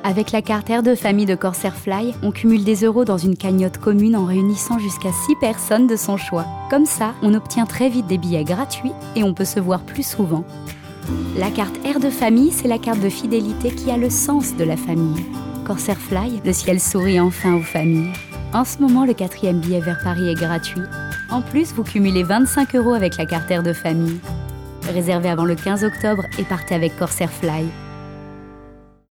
Avec la carte Air de famille de Corsair Fly, on cumule des euros dans une cagnotte commune en réunissant jusqu'à 6 personnes de son choix. Comme ça, on obtient très vite des billets gratuits et on peut se voir plus souvent. La carte Air de famille, c'est la carte de fidélité qui a le sens de la famille. Corsair Fly, le ciel sourit enfin aux familles. En ce moment, le 4e billet vers Paris est gratuit. En plus, vous cumulez 25 euros avec la carte Air de famille. Réservez avant le 15 octobre et partez avec Corsair Fly.